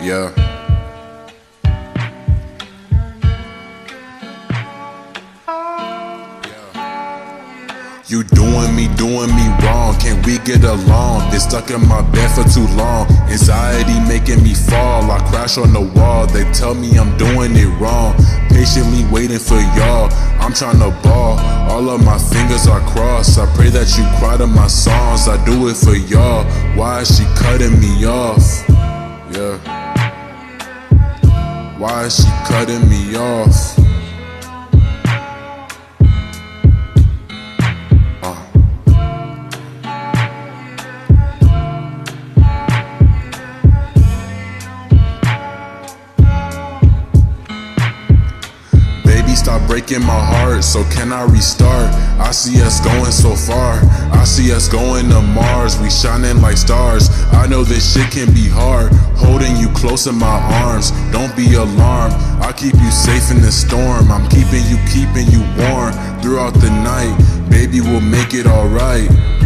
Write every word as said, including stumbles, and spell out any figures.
Yeah. You doing me, doing me wrong. Can we get along? Been stuck in my bed for too long. Anxiety making me fall. I crash on the wall. They tell me I'm doing it wrong. Patiently waiting for y'all. I'm trying to ball. All of my fingers are crossed. I pray that you cry to my songs. I do it for y'all. Why is she cutting me off? Yeah. Why is she cutting me off? Stop breaking my heart, so can I restart? I see us going so far, I see us going to Mars. We shining like stars. I know this shit can be hard, holding you close in my arms. Don't be alarmed, I'll keep you safe in the storm. I'm keeping you, keeping you warm throughout the night. Baby, we'll make it alright.